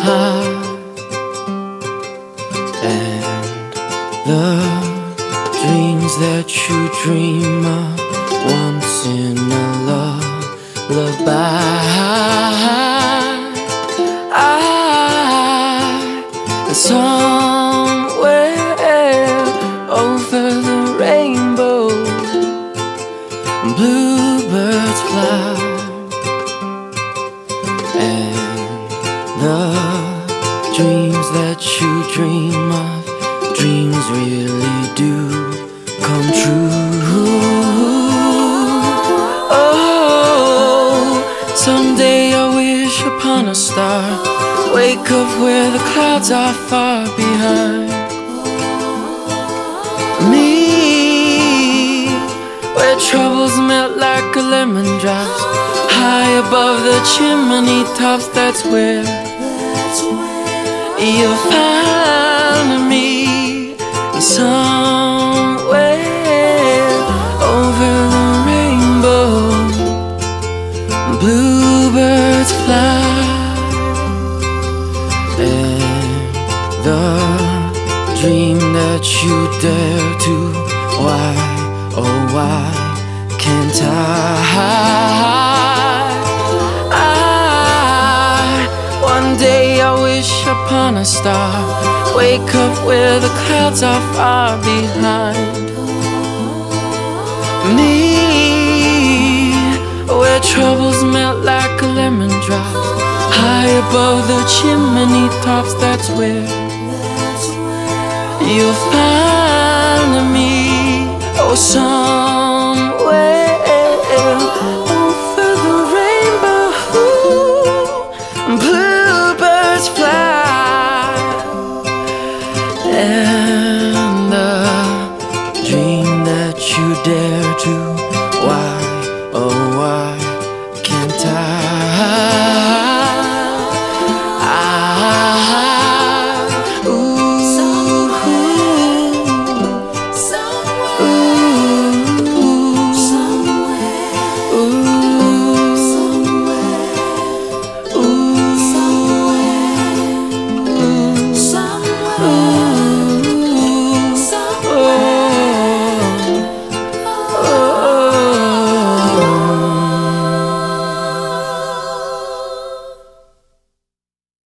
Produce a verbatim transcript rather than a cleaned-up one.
And the dreams that you dream of once in a lullaby, and somewhere over the rainbow, bluebirds fly. And the dreams that you dream of, dreams really do come true. Oh, someday I wish upon a star, wake up where the clouds are far behind me, where troubles melt like a lemon drops, high above the chimney tops. That's where you'll find me, somewhere over the rainbow, bluebirds fly. And the dream that you dare to, why, oh why can't I? One day I wish upon a star, wake up where the clouds are far behind me, where troubles melt like a lemon drop, high above the chimney tops. That's where you'll find me, oh, some